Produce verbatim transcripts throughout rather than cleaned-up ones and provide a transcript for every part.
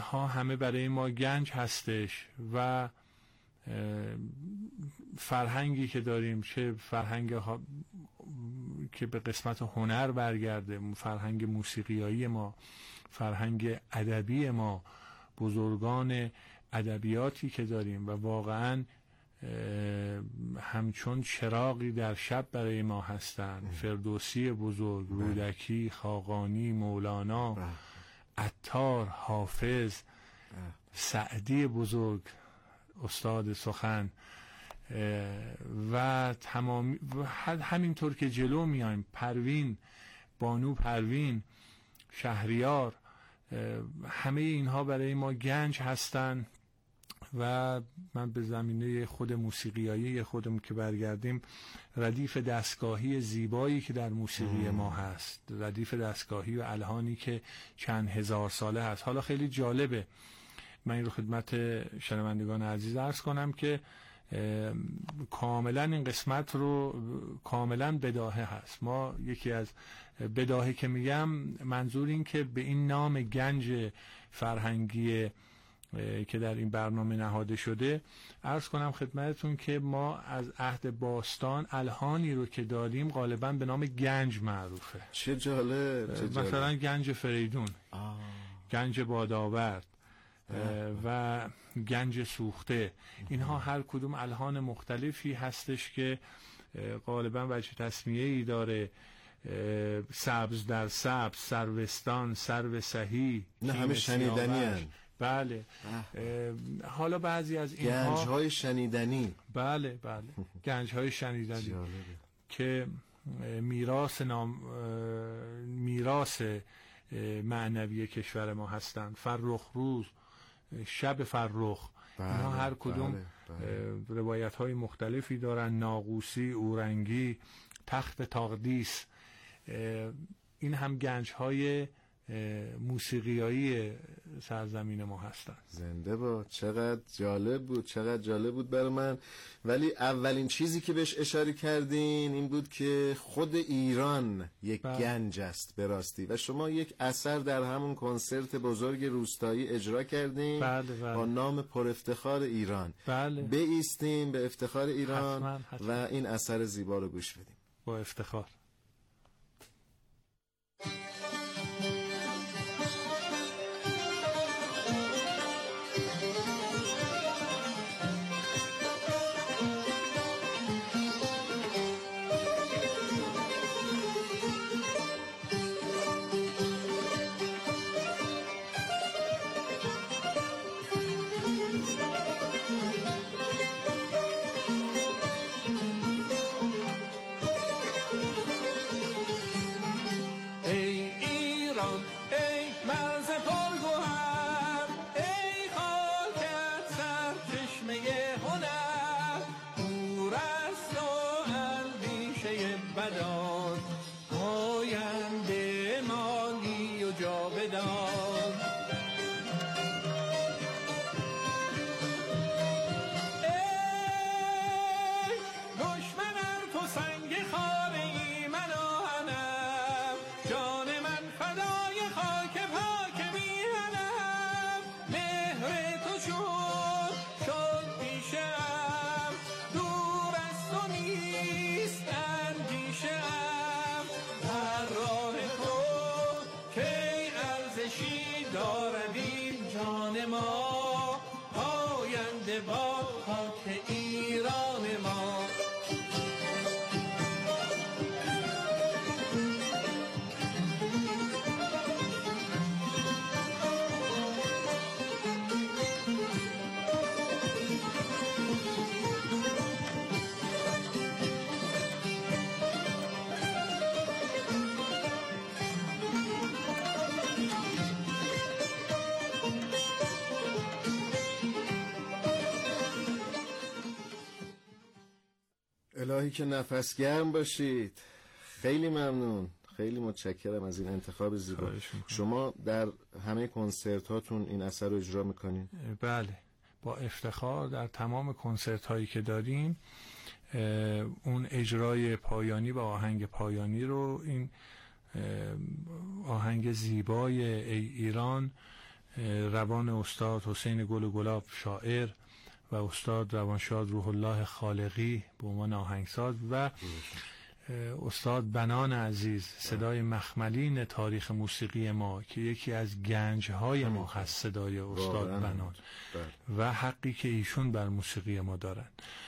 اینها همه برای ما گنج هستش و فرهنگی که داریم، چه فرهنگ ها که به قسمت هنر برگرده، فرهنگ موسیقیایی ما، فرهنگ ادبی ما، بزرگان ادبیاتی که داریم و واقعا همچون چراغی در شب برای ما هستند. فردوسی بزرگ، رودکی، خاقانی، مولانا، عطار، حافظ، سعدی بزرگ، استاد سخن و تمامی و همینطور که جلو میایم، پروین، بانو پروین، شهریار، همه اینها برای ما گنج هستن. و من به زمینه خود موسیقیایی خودم که برگردیم، ردیف دستگاهی زیبایی که در موسیقی ما هست، ردیف دستگاهی و الحانی که چند هزار ساله هست. حالا خیلی جالبه، من این رو خدمت شنوندگان عزیز عرض کنم که کاملا این قسمت رو کاملا بداهه هست. ما یکی از بداهه که میگم، منظور این که به این نام گنج فرهنگی که در این برنامه نهاده شده عرض کنم خدمتتون که ما از عهد باستان الحانی رو که داریم غالبا به نام گنج معروفه. چه جالب, چه جالب. مثلا گنج فریدون، آه. گنج بادآورد و گنج سوخته، اینها هر کدوم الحان مختلفی هستش که غالبا وجه تسمیه‌ای داره. سبز در سبز، سروستان، سرو سهی، نه همه شنیدنی هست. بله. حالا بعضی از اینها گنج‌های شنیدنی، بله بله گنج‌های شنیدنی جالبه. که میراث نام میراث معنوی کشور ما هستند. فرخ روز، شب فرخ، بله، اینا هر کدوم بله، بله. روایت‌های مختلفی دارن. ناقوسی، اورنگی، تخت تاقدیس، این هم گنج‌های موسیقیایی سرزمین ما هستن. زنده با. چقدر جالب بود، چقدر جالب بود برای من. ولی اولین چیزی که بهش اشاره کردین این بود که خود ایران یک بله. گنج است به راستی، و شما یک اثر در همون کنسرت بزرگ روستایی اجرا کردین بله بله. با نام پر افتخار ایران. بله. بایستیم به افتخار ایران حتما، حتما. و این اثر زیبا رو گوش بدیم. با افتخار. الهی که نفس گرم باشید. خیلی ممنون، خیلی متشکرم از این انتخاب زیبا. شما در همه کنسرت هاتون این اثر رو اجرا میکنین؟ بله، با افتخار در تمام کنسرت هایی که داریم اون اجرای پایانی با آهنگ پایانی رو، این آهنگ زیبای ای ایران، روان استاد حسین گل و گلاب شاعر و استاد روانشاد روح الله خالقی به عنوان آهنگساز و استاد بنان عزیز صدای مخملین تاریخ موسیقی ما که یکی از گنج‌های ما هست صدای استاد بنان و حقی که ایشون بر موسیقی ما دارن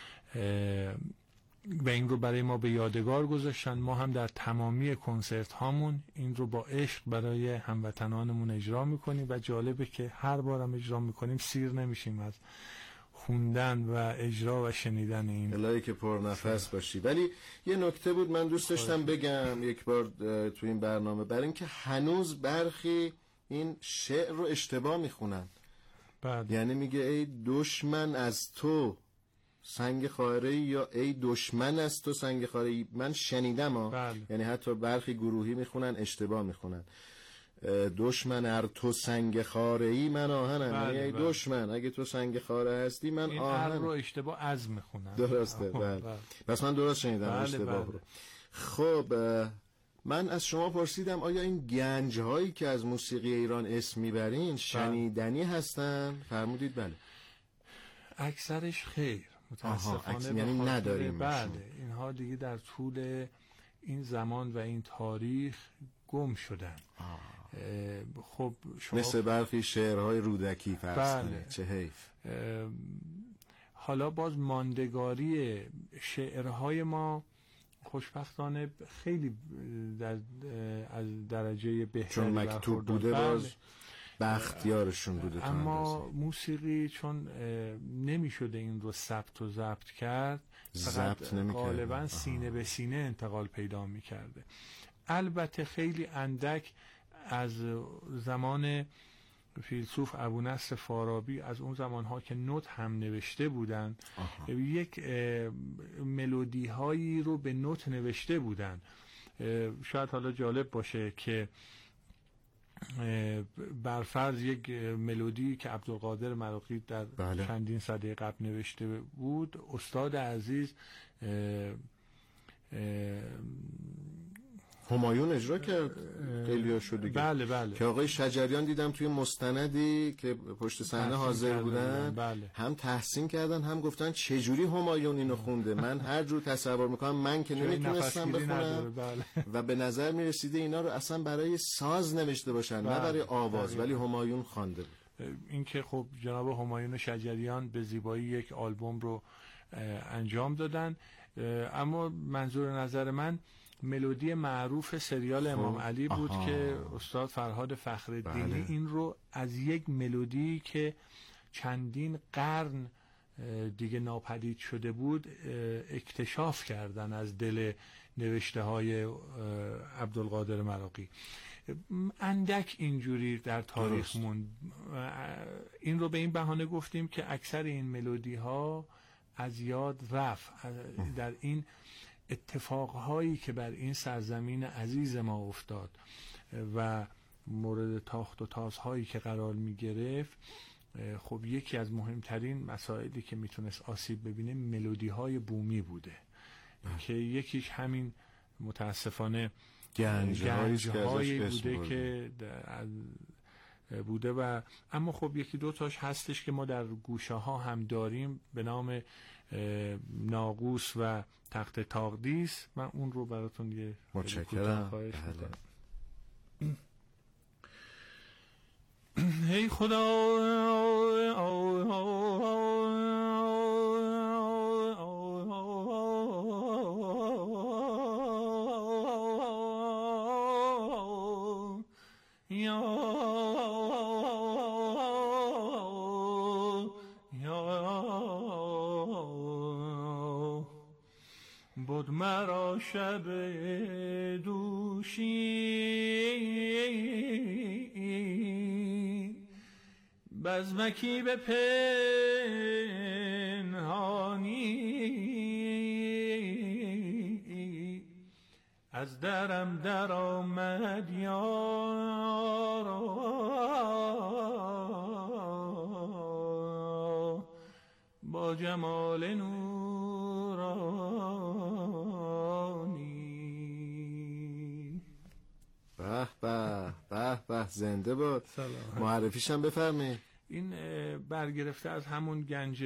و این رو برای ما به یادگار گذاشتن. ما هم در تمامی کنسرت هامون این رو با عشق برای هموطنانمون اجرا میکنیم و جالبه که هر بارم اجرا میکنیم سیر نمیشیم از خوندن و اجرا و شنیدن این. الهی که پر نفس باشی. ولی یه نکته بود من دوست داشتم بگم یک بار تو این برنامه، برای اینکه هنوز برخی این شعر رو اشتباه میخونن. بعد یعنی میگه ای دشمن از تو سنگ خاره یا ای دشمن از تو سنگ خاره. من شنیدم ها. بله. یعنی حتی برخی گروهی میخونن اشتباه میخونن. دشمن ار تو سنگ خاره ای من آهنم. بله، یعنی ای بله. دشمن اگه تو سنگ خاره هستی من این آهنم. این رو اشتباه از میخونن. درسته. بله. بله. پس من درست شنیدم بله، اشتباه بله. رو. خب من از شما پرسیدم آیا این گنج هایی که از موسیقی ایران اسم میبرین شنیدنی هستن؟ فرمودید بله. اکثرش خیر متاسفانه. اکثر یعنی نداریم. بله اینها دیگه در طول این زمان و این تاریخ گم شدن. خب شما مثل برخی شعرهای رودکی فرض بله. کنید. چه حیف. حالا باز ماندگاری شعرهای ما خوشبختانه خیلی در از درجه بهتری چون مکتوب بوده باز بختیارشون بوده. اما موسیقی چون نمی شده این رو ثبت و ضبط کرد، فقط غالبا سینه به سینه انتقال پیدا می کرده. البته خیلی اندک از زمان فیلسوف ابونصر فارابی، از اون زمانها که نوت هم نوشته بودن، یک ملودی هایی رو به نوت نوشته بودن. شاید حالا جالب باشه که برفرض یک ملودی که عبدالقادر مراغی در بله. چندین سده قبل نوشته بود، استاد عزیز همایون اجرا کرد. خیلی ها شد دیگه. بله بله. که آقای شجریان دیدم توی مستندی که پشت صحنه حاضر بودن، بله. هم تحسین کردن هم گفتن چجوری همایون اینو خونده. من هر جور تصور میکنم من که نمیتونستم بخونم بله. و به نظر میرسیده اینا رو اصلا برای ساز نوشته باشن بله. نه برای آواز. بله. ولی همایون خوانده بود. این که خب جناب همایون شجریان به زیبایی یک آلبوم رو انجام دادن. اما منظور نظر من ملودی معروف سریال امام علی بود آها. که استاد فرهاد فخرالدینی بله. این رو از یک ملودی که چندین قرن دیگه ناپدید شده بود اکتشاف کردن از دل نوشته های عبدالقادر مراغی. اندک اینجوری در تاریخ موند. این رو به این بهانه گفتیم که اکثر این ملودی ها از یاد رفت. در این اتفاقهایی که بر این سرزمین عزیز ما افتاد و مورد تاخت و تازهایی که قرار می گرفت، خب یکی از مهمترین مسائلی که میتونست آسیب ببینه ملودی های بومی بوده اه. که یکیش همین متاسفانه گنج هایی بوده که بوده و اما خب یکی دو تاش هستش که ما در گوشه ها هم داریم به نام ناقوس و تخت تاقدیس. من اون رو براتون یه متشکرم. خواهش میکنم. هی خدا بود مرا شب دوشی بزمکی به پنهانی از درم در آمد یارا با جمال نورانی. به به به به زنده باد. معرفیش هم بفرمایید. این برگرفته از همون گنج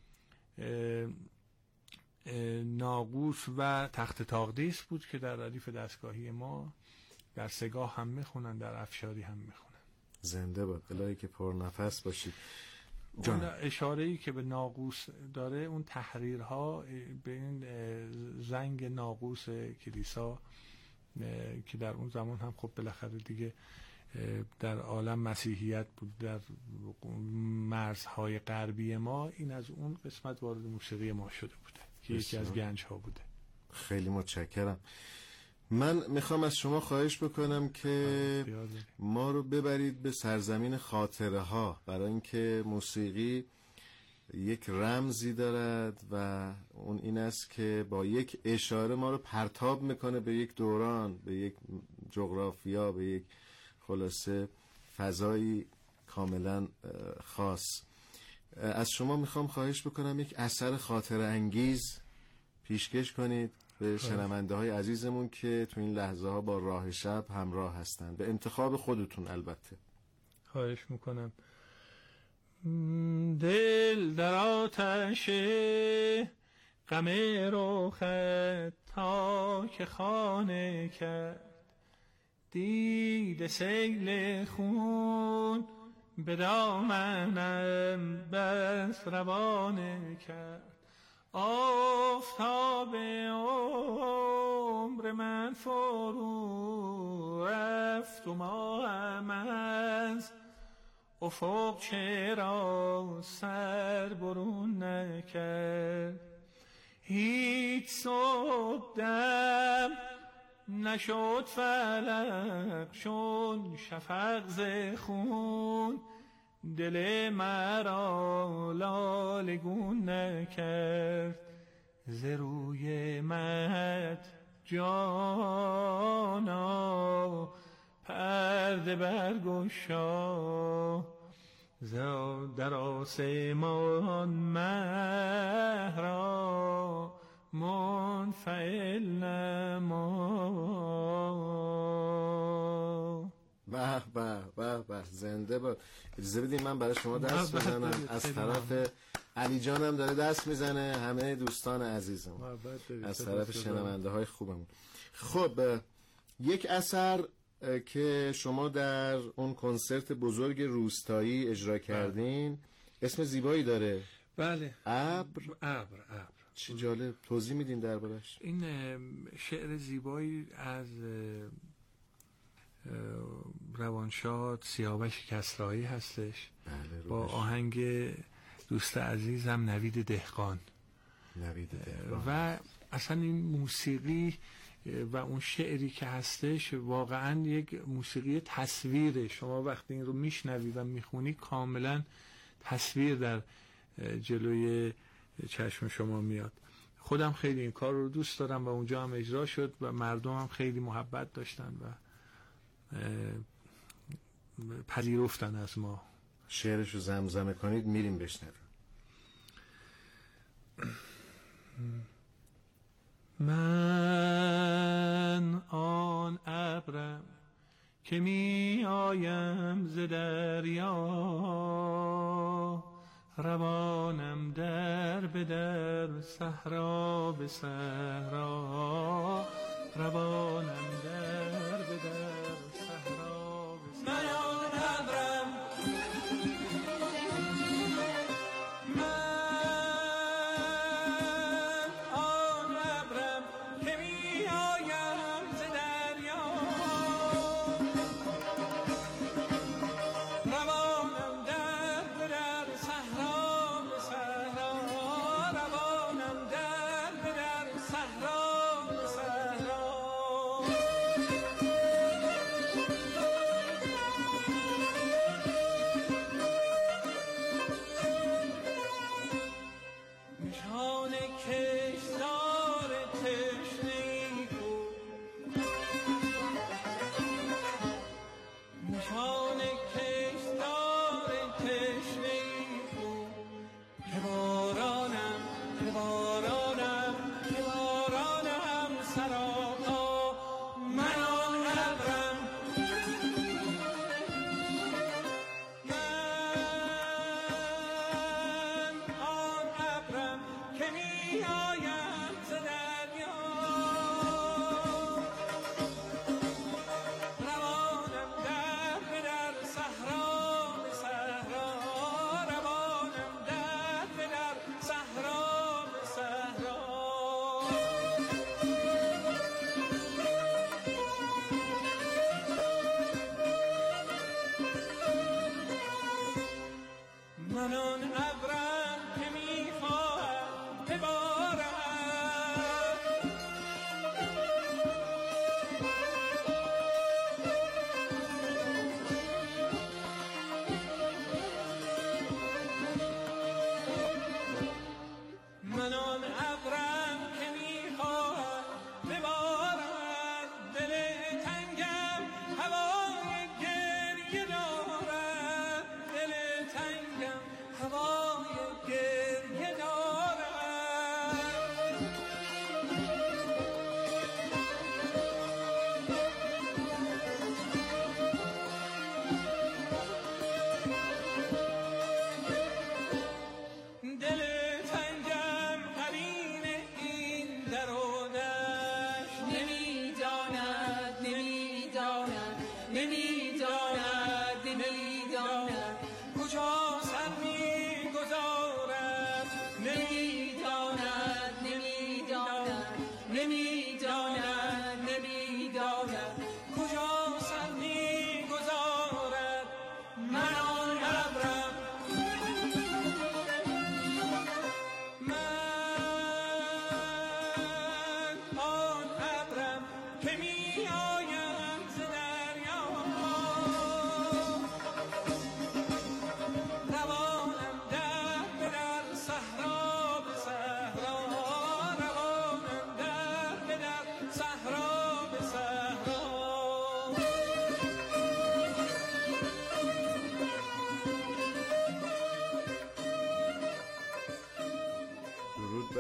ناقوس و تخت تاقدیس بود که در ردیف دستگاهی ما در سگاه هم میخونن، در افشاری هم میخونن. زنده باد. الهی که پر نفس باشید. اون اشاره‌ای که به ناقوس داره، اون تحریرها به این زنگ ناقوس کلیسا که در اون زمان هم خب بالاخره دیگه در عالم مسیحیت بود، در مرزهای غربی ما، این از اون قسمت وارد موسیقی ما شده بوده که یکی از گنج ها بوده. خیلی متشکرم. من میخوام از شما خواهش بکنم که ما رو ببرید به سرزمین خاطره ها، برای اینکه موسیقی یک رمزی دارد و اون این است که با یک اشاره ما رو پرتاب میکنه به یک دوران، به یک جغرافیا، به یک خلاصه فضایی کاملا خاص. از شما میخوام خواهش بکنم یک اثر خاطره انگیز پیشکش کنید به شنونده های عزیزمون که تو این لحظه ها با راه شب همراه هستن، به انتخاب خودتون البته. خواهش میکنم. دل در آتش غم رخت تا که خانه کرد، دید سیل خون به دامنم بس روانه کرد. آفتاب عمر من فرو رفت و ماهم از افق چرا سر برون نکرد. هیچ صبح دم نشد فلک چون شفق ز خون، دل مرا لالگون نکرد. ز روی مد جانا پرده برگشا، در آسمان مه را منفعل نما. به به به به، زنده باد. اجازه بدید من برای شما دست بزنم. از طرف علی جانم داره دست میزنه، همه دوستان عزیزم از طرف شنونده های خوبم. خب یک اثر که شما در اون کنسرت بزرگ روستایی اجرا کردین اسم زیبایی داره. بله. ابر. ابر ابر. چه جالب، توضیح میدین دربارش؟ این شعر زیبایی از روانشاد سیاوش کسرایی هستش. بله، با آهنگ دوست عزیزم نوید دهقان. نوید دهقان. و اصلا این موسیقی و اون شعری که هستش واقعا یک موسیقی تصویره. شما وقتی این رو میشنوی و میخونی کاملا تصویر در جلوی چشم شما میاد. خودم خیلی این کار رو دوست دارم و اونجا هم اجرا شد و مردم هم خیلی محبت داشتن و پذیرفتن از ما. شعرشو زمزمه کنید میریم بشنویم. من آن ابرم که می آیم ز دریا، روانم در به در صحرا به صحرا، روانم در به در صحرا به صحرا. من آن ابرم، من آن ابرم که می آیم ز دریا، روانم در به در صحرا به صحرا، روانم در به در صحرا به صحرا.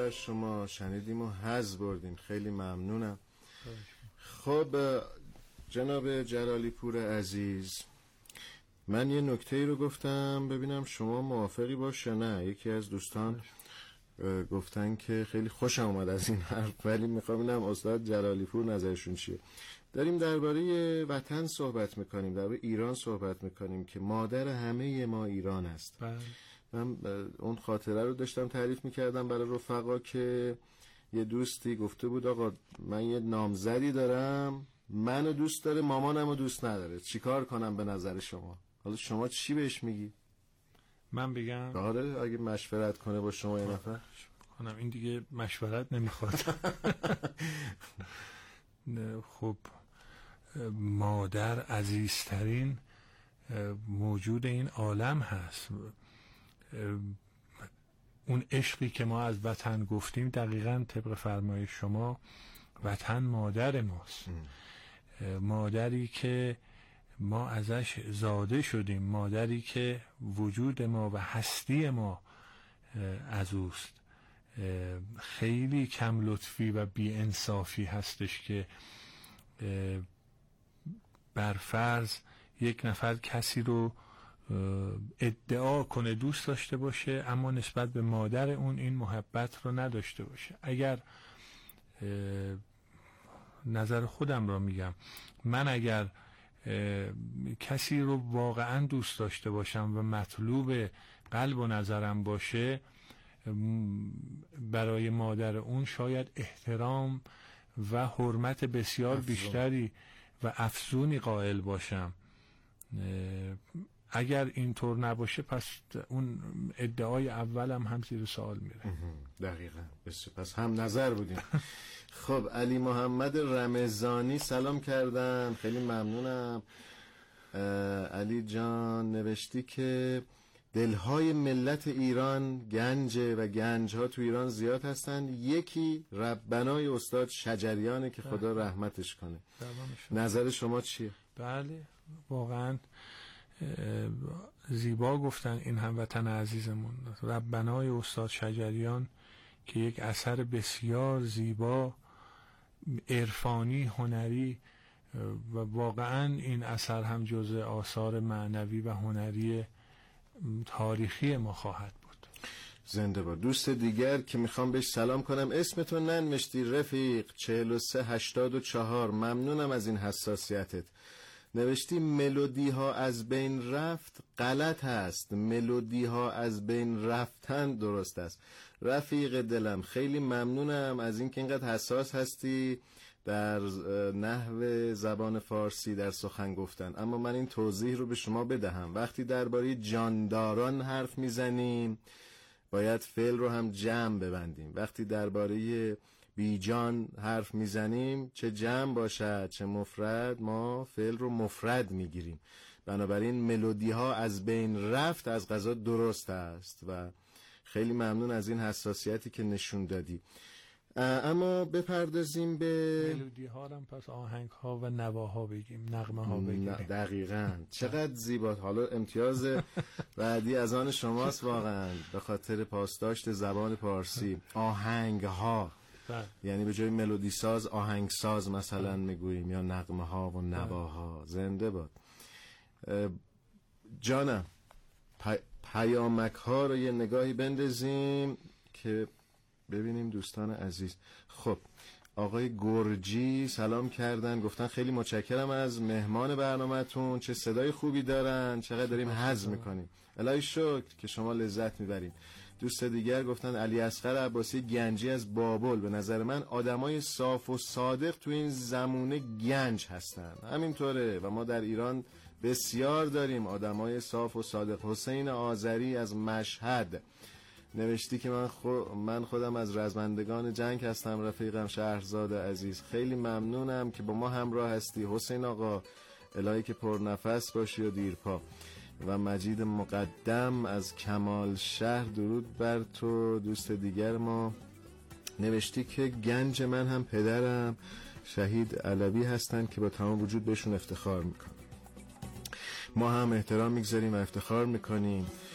از شما، شنیدیم و حظ بردیم. خیلی ممنونم. خب جناب جلالی پور عزیز، من یه نکته رو گفتم ببینم شما موافقی باشه نه. یکی از دوستان گفتن که خیلی خوشم اومد از این حرف، ولی میخوام ببینم استاد جلالی پور نظرشون چیه. داریم درباره وطن صحبت میکنیم، درباره ایران صحبت میکنیم که مادر همه ما ایران است. بله. من اون خاطره رو داشتم تعریف میکردم برای رفقا که یه دوستی گفته بود آقا من یه نامزدی دارم، منو دوست داره مامانمو دوست نداره، چیکار کنم به نظر شما؟ حالا شما چی بهش میگی؟ من بگم؟ آره اگه مشورت کنه با شما یه نفر کنم. این دیگه مشورت نمیخواد. خب مادر عزیزترین موجود این عالم هست. اون عشقی که ما از وطن گفتیم دقیقاً طبق فرمایش شما وطن مادر ماست. مادری که ما ازش زاده شدیم، مادری که وجود ما و هستی ما از اوست. خیلی کم لطفی و بی انصافی هستش که بر فرض یک نفر کسی رو ادعا کنه دوست داشته باشه اما نسبت به مادر اون این محبت رو نداشته باشه. اگر نظر خودم را میگم، من اگر کسی رو واقعا دوست داشته باشم و مطلوب قلب و نظرم باشه، برای مادر اون شاید احترام و حرمت بسیار افزون. بیشتری و افزونی قائل باشم. اگر اینطور نباشه پس اون ادعای اولم هم زیر سوال میره. دقیقاً. پس هم نظر بودیم. خب علی محمد رمضانی سلام کردن، خیلی ممنونم. علی جان نوشتی که دلهای ملت ایران گنجه و گنجها تو ایران زیاد هستن. یکی ربنای استاد شجریانه که خدا رحمتش کنه. نظر شما چیه؟ بله واقعا زیبا گفتن این هموطن عزیزمون. ربنای استاد شجریان که یک اثر بسیار زیبا، عرفانی، هنری و واقعا این اثر هم جزء آثار معنوی و هنری تاریخی ما خواهد بود. زنده باد. دوست دیگر که میخوام بهش سلام کنم، اسمتون ننوشتی رفیق چهل و سه هشتاد و چهار، ممنونم از این حساسیتت. نوشتی ملودی ها از بین رفت غلط هست، ملودی ها از بین رفتن درست است. رفیق دلم خیلی ممنونم از اینکه اینقدر حساس هستی در نحو زبان فارسی در سخن گفتن. اما من این توضیح رو به شما بدهم، وقتی درباره جانداران حرف میزنیم باید فعل رو هم جمع ببندیم. وقتی درباره بیجان حرف میزنیم چه جمع باشد چه مفرد ما فعل رو مفرد میگیریم. بنابراین ملودی ها از بین رفت از قضا درست است و خیلی ممنون از این حساسیتی که نشون دادی. اما بپردازیم به ملودی ها هم پس آهنگ ها و نواها بگیم، نغمه ها بگیم. دقیقاً. چقدر زیبا. حالا امتیاز بعدی از آن شماست واقعا به خاطر پاسداشت زبان پارسی. آهنگ ها یعنی به جای ملودی ساز آهنگ ساز مثلا میگوییم، یا نغمه ها و نواها. زنده باد. جانم پی... پیامک ها رو یه نگاهی بندازیم که ببینیم دوستان عزیز. خب آقای گرجی سلام کردن، گفتن خیلی متشکرم از مهمان برنامه‌تون، چه صدای خوبی دارن، چقدر داریم حظ میکنیم. الهی شکر که شما لذت میبرین. دوست دیگر گفتن علی اصغر عباسی گنجی از بابل، به نظر من آدمای صاف و صادق تو این زمونه گنج هستن. همینطوره و ما در ایران بسیار داریم آدمای صاف و صادق. حسین آذری از مشهد نوشتی که من, خو... من خودم از رزمندگان جنگ هستم، رفیقم شهرزاد عزیز. خیلی ممنونم که با ما همراه هستی حسین آقا، الهی که پر نفس باشی و دیرپا. و مجید مقدم از کمال شهر درود بر تو. دوست دیگر ما نوشتی که گنج من هم پدرم شهید علوی هستن که با تمام وجود بهشون افتخار میکنم. ما هم احترام میگذاریم و افتخار میکنیم.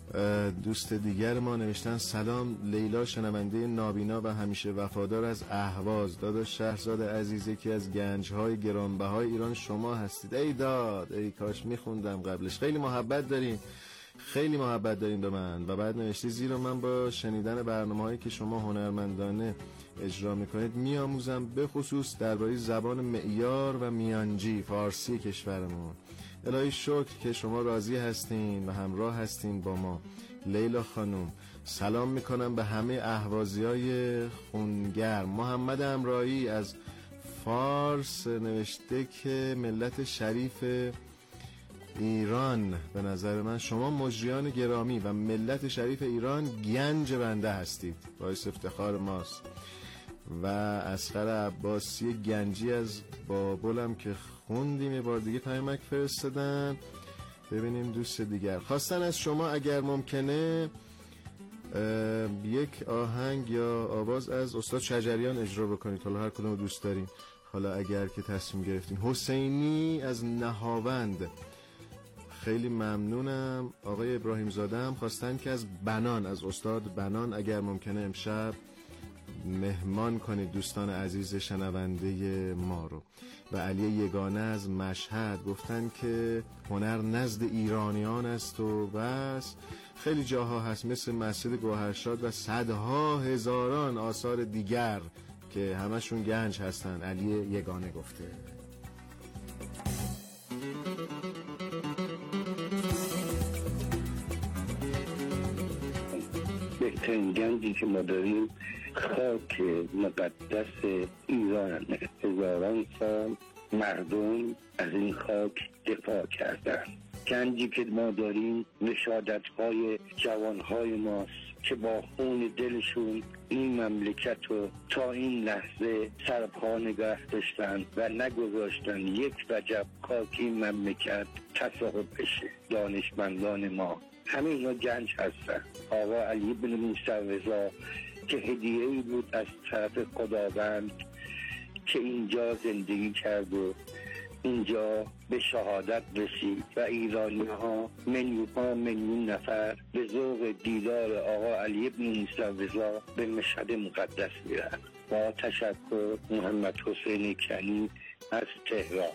دوست دیگر ما نوشتن سلام لیلا، شنونده نابینا و همیشه وفادار از اهواز. داداش شهرزاد عزیز، یکی از گنج‌های گرانبهای ایران شما هستید. ای داد، ای کاش میخوندم قبلش. خیلی محبت دارین، خیلی محبت دارین به من. و بعد نوشتی زیرا من با شنیدن برنامه‌هایی که شما هنرمندانه اجرا میکنید میآموزم، به خصوص درباره زبان معیار و میانجی فارسی کشورمون. الهی شکر که شما راضی هستین و همراه هستین با ما. لیلا خانم سلام میکنم به همه اهوازیای خونگر. محمد امرایی از فارس نوشته که ملت شریف ایران، به نظر من شما مجریان گرامی و ملت شریف ایران گنج بنده هستید، باعث افتخار ماست. و اصغر عباسی گنجی از بابلم که خوندیم یه بار دیگه پیامک فرستادن. ببینیم دوست دیگر خواستن از شما اگر ممکنه یک آهنگ یا آواز از استاد شجریان اجرا بکنید، حالا هر کدوم دوست دارین. حالا اگر که تصمیم گرفتین. حسینی از نهاوند خیلی ممنونم. آقای ابراهیم زاده هم خواستن که از بنان، از استاد بنان اگر ممکنه امشب مهمان کنید دوستان عزیز شنونده ما رو. و علی یگانه از مشهد گفتن که هنر نزد ایرانیان است و بس. خیلی جاها هست مثل مسجد گوهرشاد و صدها هزاران آثار دیگر که همشون گنج هستن. علی یگانه گفته. بهترین گنجی که ما داریم خاک مقدس ایران. هزاران سال مردم از این خاک دفاع کردن. گنجی که ما داریم نشادت‌های جوانهای ماست که با خون دلشون این مملکت رو تا این لحظه سرپا نگه داشتن و نگذاشتن یک وجب خاک این مملکت تصاحب بشه. دانشمندان ما همه اینا گنج هستن. آقا علی بن موسی رضا که هدیه‌ای بود از طرف خداوند که اینجا زندگی کرد و اینجا به شهادت رسید و ایرانی ها میلیون ها میلیون نفر به ذوق دیدار آقا علی بن موسی رضا به مشهد مقدس میرن. با تشکر، محمد حسین کنی از تهران.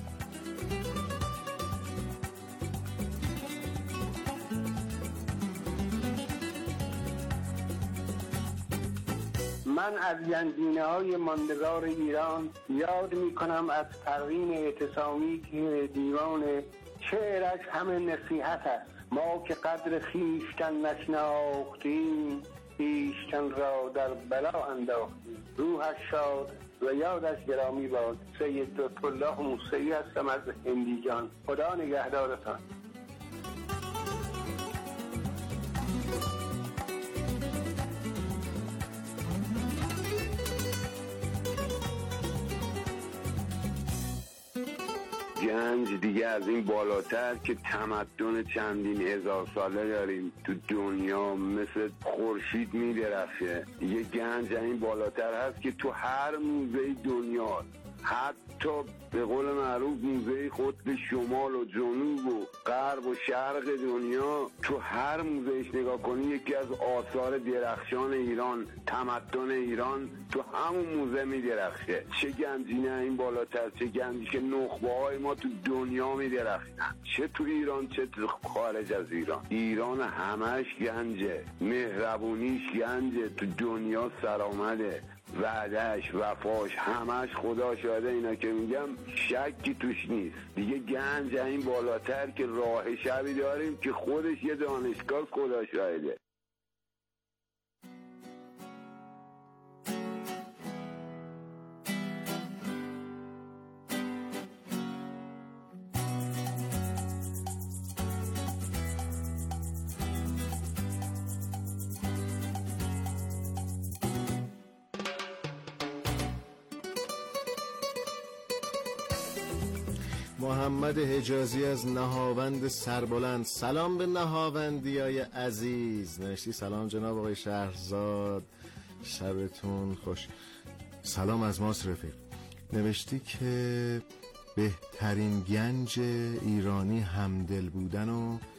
من از گنجینه های ماندگار ایران یاد می کنم از پروین اعتصامی که دیوان شعرش همه نصیحت است. ما که قدر خویشتن نشناختیم، خویشتن را در بلا انداختیم. روحش شاد و یادش گرامی باد. سید لطف‌الله موسوی هستم از هندیجان. خدا نگهدارتان. گنج دیگه از این بالاتر که تمدن چندین هزار ساله داریم تو دنیا، مثل خورشید میدرخشه. دیگه گنج این بالاتر هست که تو هر موزه دنیا، حتی به قول معروف موزه قطب شمال و جنوب و غرب و شرق دنیا، تو هر موزهش نگاه کنی یکی از آثار درخشان ایران، تمدن ایران تو همون موزه می درخشه. چه گنجی نه این بالاتر، چه گنجی که نخبه های ما تو دنیا می درخشن، چه تو ایران چه تو خارج از ایران. ایران همش گنجه، مهربونیش گنجه، تو دنیا سرآمده، وعدهش، وفاش، همش خدا شاهده. اینا که میگم شکی توش نیست. دیگه گنج این بالاتر که راه شبی داریم که خودش یه دانشگاه خدا شاهده. محمد حجازی از نهاوند سربلند. سلام به نهاوندیای عزیز. نوشتی سلام جناب آقای شهرزاد، شبتون خوش. سلام از ماست رفیق. نوشتی که بهترین گنج ایرانی همدل بودن و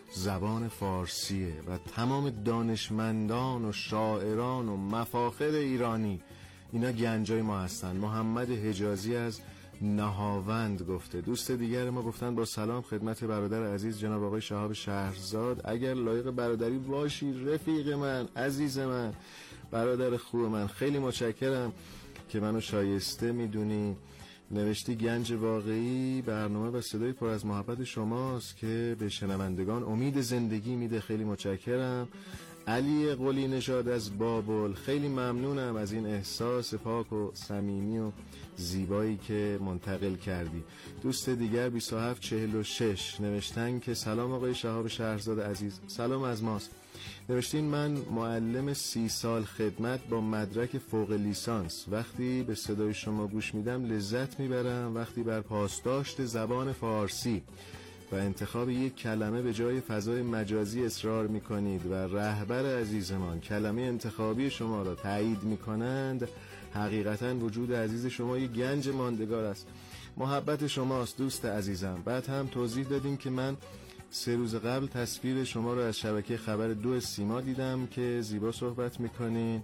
زبان فارسیه و تمام دانشمندان و شاعران و مفاخر ایرانی اینا گنجای ما هستن. محمد حجازی از نهاوند گفته. دوست دیگر ما گفتن با سلام خدمت برادر عزیز جناب آقای شهاب شهرزاد، اگر لایق برادری باشی رفیق من، عزیز من، برادر خوب من، خیلی متشکرم که منو شایسته میدونی. نوشتی گنج واقعی برنامه و صدای پر از محبت شماست که به شنوندگان امید زندگی میده. خیلی متشکرم. علی قلی نژاد از بابل، خیلی ممنونم از این احساس پاک و صمیمی و زیبایی که منتقل کردی. دوست دیگر بیست و هفت چهل و شش نوشتن که سلام آقای شهاب شهرزاد عزیز. سلام از ماست. نوشتین من معلم سی سال خدمت با مدرک فوق لیسانس، وقتی به صدای شما گوش میدم لذت میبرم. وقتی بر پاسداشت زبان فارسی و انتخاب یک کلمه به جای فضای مجازی اصرار میکنید و رهبر عزیزمان کلمه انتخابی شما را تایید میکنند، حقیقتا وجود عزیز شما یک گنج ماندگار است. محبت شماست دوست عزیزم. بعد هم توضیح دادیم که من سه روز قبل تصویر شما رو از شبکه خبر دو سیما دیدم که زیبا صحبت میکنید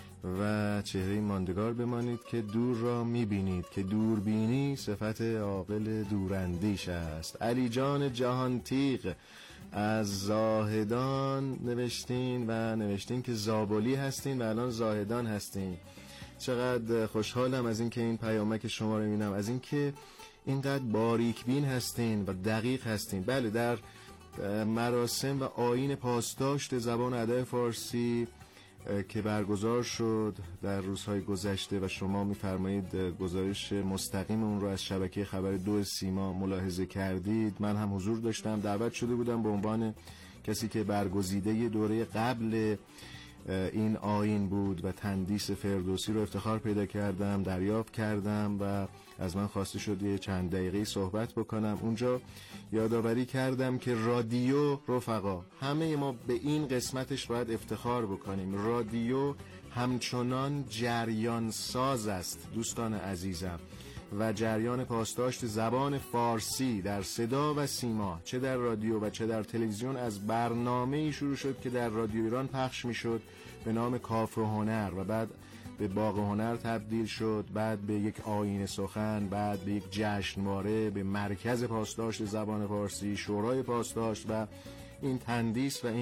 و چهره ماندگار بمانید که دور را میبینید که دوربینی صفت عاقل دوراندیش است. علی جان جهان تیغ از زاهدان نوشتین و نوشتین که زابلی هستین و الان زاهدان هستین. چقدر خوشحالم از این که این پیامک شما رو میبینم، از این که اینقدر باریک بین هستین و دقیق هستین. بله، در مراسم و آیین پاسداشت زبان ادب فارسی که برگزار شد در روزهای گذشته و شما میفرمایید گزارش مستقیم اون رو از شبکه خبر دو سیما ملاحظه کردید، من هم حضور داشتم. دعوت شده بودم به عنوان کسی که برگزیده دوره قبل این آیین بود و تندیس فردوسی رو افتخار پیدا کردم، دریافت کردم و از من خواسته شد یه چند دقیقه صحبت بکنم. اونجا یادآوری کردم که رادیو رفقا، همه ما به این قسمتش باید افتخار بکنیم. رادیو همچنان جریان ساز است دوستان عزیزم و جریان پاسداشت زبان فارسی در صدا و سیما، چه در رادیو و چه در تلویزیون، از برنامه‌ای شروع شد که در رادیو ایران پخش می‌شد به نام کافه هنر و بعد به باغ هنر تبدیل شد، بعد به یک آیین سخن، بعد به یک جشنواره، به مرکز پاسداشت زبان فارسی، شورای پاسداشت و این تندیس و این